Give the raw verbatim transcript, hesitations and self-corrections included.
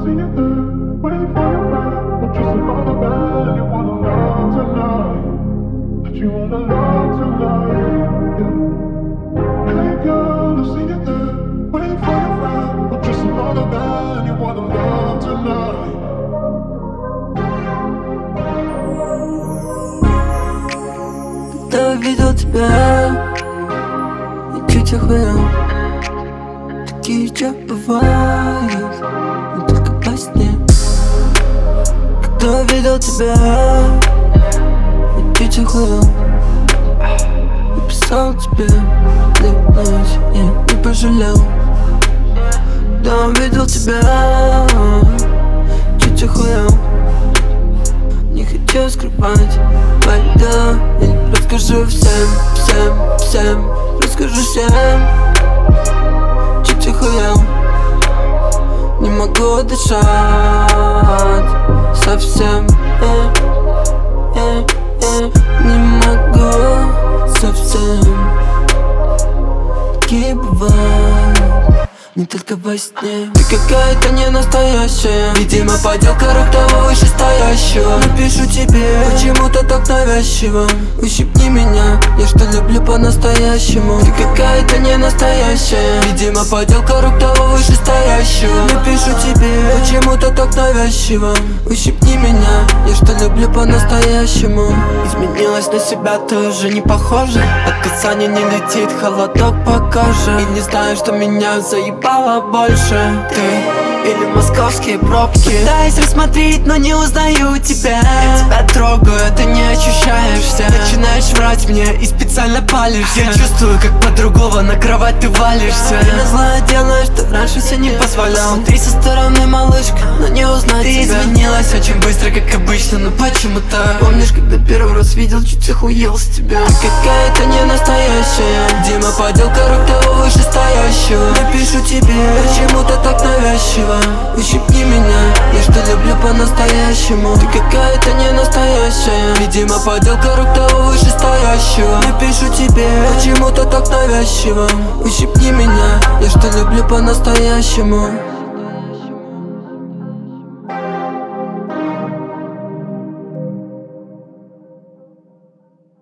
seen you there, waiting for your friend. But just another man you wanna love tonight. That you wanna love tonight, yeah. Hey girl, I've seen you there, waiting for your friend. But just another man you wanna love tonight. Когда увидел тебя, я чуть охуел. Такие вещи бывают, но только во сне. Когда увидел тебя, я чуть охуел. Написал тебе, клянусь, я не пожалел. Когда увидел тебя, чуть охуел. Не хочу скрывать твои дела. Я расскажу всем, всем, всем. Расскажу всем. Чуть охуел. Не могу дышать совсем, э, э, э. Не могу совсем. Такие бывают не только во сне. Ты какая-то не настоящая, видимо, подделка рук того вышестоящего. Напишу тебе почему-то так навязчиво. Ущипни меня, я что люблю по-настоящему. Ты какая-то не настоящая, видимо, подделка рук того вышестоящего. Напишу тебе почему-то так навязчиво. Ущипни меня, я что люблю по-настоящему. Изменилась на себя, ты уже не похожа. От касания не летит холодок по коже. И не знаю, что меня заебало больше, ты или московские пробки. Пытаюсь рассмотреть, но не узнаю тебя. Я тебя трогаю, ты не ощущаешься. Начинаешь врать мне и специально палишься. Я чувствую, как под другого на кровать ты валишься. Ты назло делаешь, что раньше все не позволял. Смотри со стороны, малышка, но не узнать ты тебя. Ты изменилась очень быстро, как обычно, но почему-то помнишь, когда первый раз видел, чуть охуел с тебя. Ты какая-то не настоящая, Дима, подделка рук того вышестоящего. Напишу тебе почему-то так навязчиво. Ущипни меня, я что люблю по-настоящему. Ты какая-то не настоящая, видимо, подделка рук того вышестоящего. Напишу тебе почему-то так навязчиво. Ущипни меня, я что люблю по-настоящему.